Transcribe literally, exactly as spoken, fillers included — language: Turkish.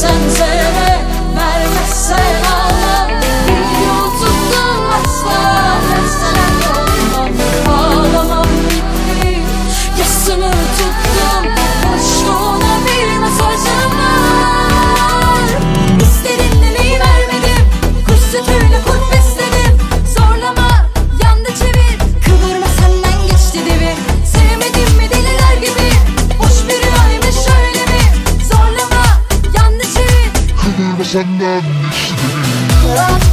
verirsen seve, vermezsen ağla. Bir yol tuttum asla versen yoluma. Ağlamam bitti, yasımı tuttum. Boşluğuna bir mesajım var. İstediğin neyi vermedim, kuş sütüyle kurt besledim. Zorlama, yandı çevir, kıvırma senden geçti devir. Sevmedim mi deliler gibi, boş bir rüyaymış öyle mi? Zorlama, yandı çevir, kıvırma senden geçti devir.